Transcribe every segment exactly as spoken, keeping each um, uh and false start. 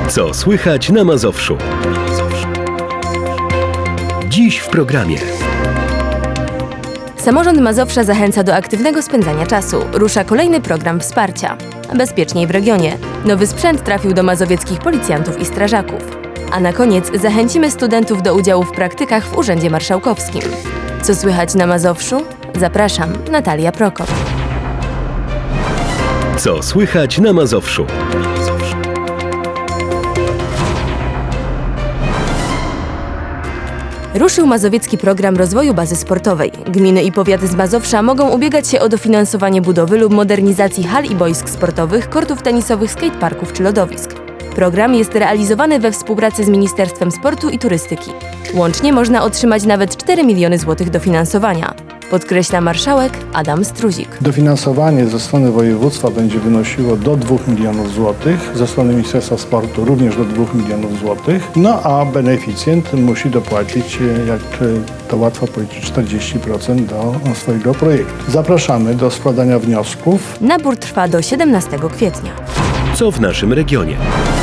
Co słychać na Mazowszu? Dziś w programie. Samorząd Mazowsza zachęca do aktywnego spędzania czasu. Rusza kolejny program wsparcia. Bezpieczniej w regionie. Nowy sprzęt trafił do mazowieckich policjantów i strażaków. A na koniec zachęcimy studentów do udziału w praktykach w Urzędzie Marszałkowskim. Co słychać na Mazowszu? Zapraszam, Natalia Prokop. Co słychać na Mazowszu? Ruszył mazowiecki program rozwoju bazy sportowej. Gminy i powiaty z Mazowsza mogą ubiegać się o dofinansowanie budowy lub modernizacji hal i boisk sportowych, kortów tenisowych, skateparków czy lodowisk. Program jest realizowany we współpracy z Ministerstwem Sportu i Turystyki. Łącznie można otrzymać nawet cztery miliony złotych dofinansowania. Podkreśla marszałek Adam Struzik. Dofinansowanie ze strony województwa będzie wynosiło do dwóch milionów złotych, ze strony Ministerstwa Sportu również do dwóch milionów złotych, no a beneficjent musi dopłacić, jak to łatwo powiedzieć, czterdzieści procent do swojego projektu. Zapraszamy do składania wniosków. Nabór trwa do siedemnastego kwietnia. Co w naszym regionie?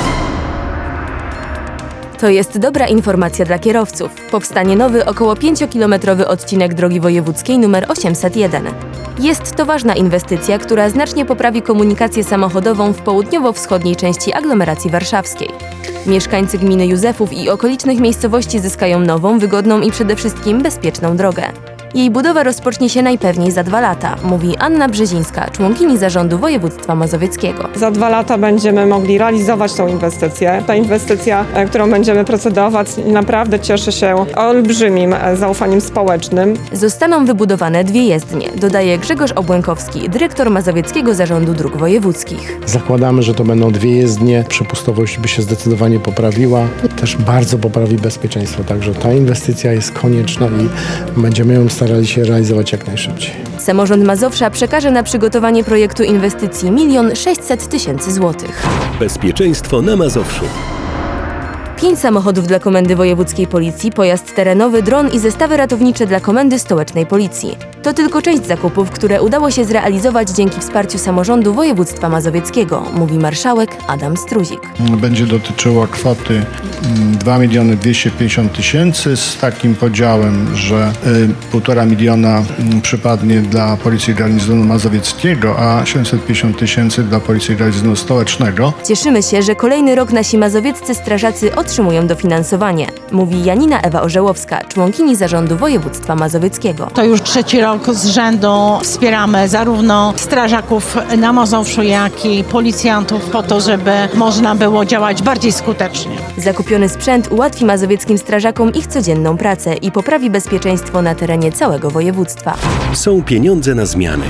To jest dobra informacja dla kierowców. Powstanie nowy, około pięciokilometrowy odcinek drogi wojewódzkiej nr osiemset jeden. Jest to ważna inwestycja, która znacznie poprawi komunikację samochodową w południowo-wschodniej części aglomeracji warszawskiej. Mieszkańcy gminy Józefów i okolicznych miejscowości zyskają nową, wygodną i przede wszystkim bezpieczną drogę. Jej budowa rozpocznie się najpewniej za dwa lata, mówi Anna Brzezińska, członkini zarządu województwa mazowieckiego. Za dwa lata będziemy mogli realizować tą inwestycję. Ta inwestycja, którą będziemy procedować, naprawdę cieszy się olbrzymim zaufaniem społecznym. Zostaną wybudowane dwie jezdnie, dodaje Grzegorz Obłękowski, dyrektor Mazowieckiego Zarządu Dróg Wojewódzkich. Zakładamy, że to będą dwie jezdnie, przepustowość by się zdecydowanie poprawiła, też bardzo poprawi bezpieczeństwo, także ta inwestycja jest konieczna i będziemy ją starali się realizować jak najszybciej. Samorząd Mazowsza przekaże na przygotowanie projektu inwestycji milion sześćset tysięcy złotych. Bezpieczeństwo na Mazowszu. Pięć samochodów dla Komendy Wojewódzkiej Policji, pojazd terenowy, dron i zestawy ratownicze dla Komendy Stołecznej Policji. To tylko część zakupów, które udało się zrealizować dzięki wsparciu samorządu województwa mazowieckiego, mówi marszałek Adam Struzik. Będzie dotyczyło kwoty dwa miliony dwieście pięćdziesiąt tysięcy z takim podziałem, że półtora miliona przypadnie dla Policji Garnizonu Mazowieckiego, a siedemset pięćdziesiąt tysięcy dla Policji Garnizonu Stołecznego. Cieszymy się, że kolejny rok nasi mazowieccy strażacy otrzymują dofinansowanie, mówi Janina Ewa Orzełowska, członkini zarządu województwa mazowieckiego. To już trzeci rok z rzędu wspieramy zarówno strażaków na Mazowszu, jak i policjantów po to, żeby można było działać bardziej skutecznie. Zakupiony sprzęt ułatwi mazowieckim strażakom ich codzienną pracę i poprawi bezpieczeństwo na terenie całego województwa. Są pieniądze na zmiany.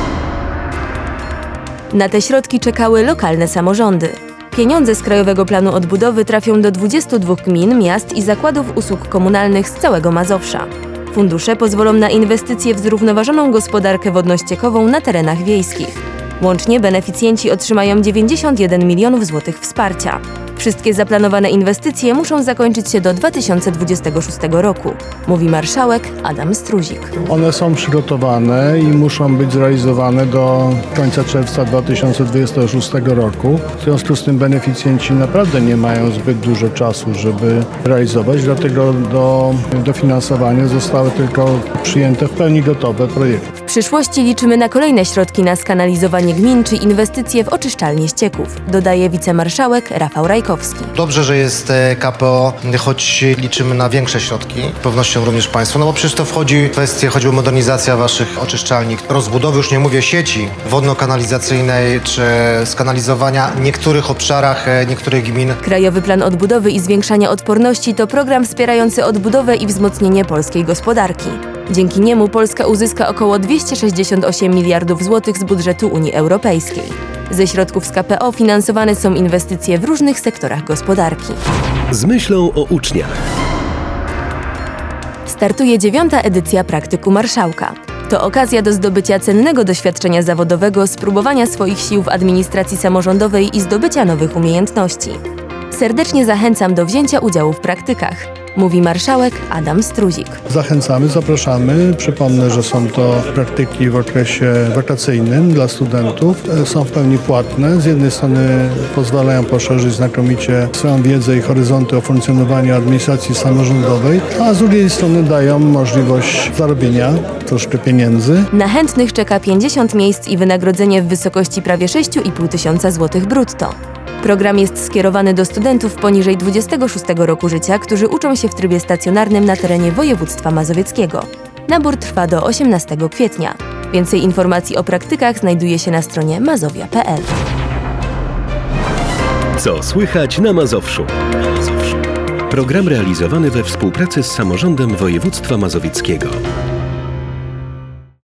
Na te środki czekały lokalne samorządy. Pieniądze z Krajowego Planu Odbudowy trafią do dwudziestu dwóch gmin, miast i zakładów usług komunalnych z całego Mazowsza. Fundusze pozwolą na inwestycje w zrównoważoną gospodarkę wodno-ściekową na terenach wiejskich. Łącznie beneficjenci otrzymają dziewięćdziesiąt jeden milionów złotych wsparcia. Wszystkie zaplanowane inwestycje muszą zakończyć się do dwa tysiące dwudziestego szóstego roku, mówi marszałek Adam Struzik. One są przygotowane i muszą być zrealizowane do końca czerwca dwa tysiące dwudziestego szóstego roku. W związku z tym beneficjenci naprawdę nie mają zbyt dużo czasu, żeby realizować, dlatego do dofinansowania zostały tylko przyjęte w pełni gotowe projekty. W przyszłości liczymy na kolejne środki na skanalizowanie gmin czy inwestycje w oczyszczalnie ścieków, dodaje wicemarszałek Rafał Rajkowski. Dobrze, że jest K P O, choć liczymy na większe środki, pewnością również państwo, no bo przecież to wchodzi w kwestię choćby modernizacja waszych oczyszczalni, rozbudowy, już nie mówię sieci wodno-kanalizacyjnej czy skanalizowania w niektórych obszarach, niektórych gmin. Krajowy Plan Odbudowy i Zwiększania Odporności to program wspierający odbudowę i wzmocnienie polskiej gospodarki. Dzięki niemu Polska uzyska około dwieście sześćdziesiąt osiem miliardów złotych z budżetu Unii Europejskiej. Ze środków z K P O finansowane są inwestycje w różnych sektorach gospodarki. Z myślą o uczniach. Startuje dziewiąta edycja Praktyku Marszałka. To okazja do zdobycia cennego doświadczenia zawodowego, spróbowania swoich sił w administracji samorządowej i zdobycia nowych umiejętności. Serdecznie zachęcam do wzięcia udziału w praktykach. mówi marszałek Adam Struzik. Zachęcamy, zapraszamy. Przypomnę, że są to praktyki w okresie wakacyjnym dla studentów. Są w pełni płatne. Z jednej strony pozwalają poszerzyć znakomicie swoją wiedzę i horyzonty o funkcjonowaniu administracji samorządowej, a z drugiej strony dają możliwość zarobienia troszkę pieniędzy. Na chętnych czeka pięćdziesiąt miejsc i wynagrodzenie w wysokości prawie sześć i pół tysiąca złotych brutto. Program jest skierowany do studentów poniżej dwudziestego szóstego roku życia, którzy uczą się w trybie stacjonarnym na terenie województwa mazowieckiego. Nabór trwa do osiemnastego kwietnia. Więcej informacji o praktykach znajduje się na stronie mazowia kropka p l. Co słychać na Mazowszu? Program realizowany we współpracy z Samorządem Województwa Mazowieckiego.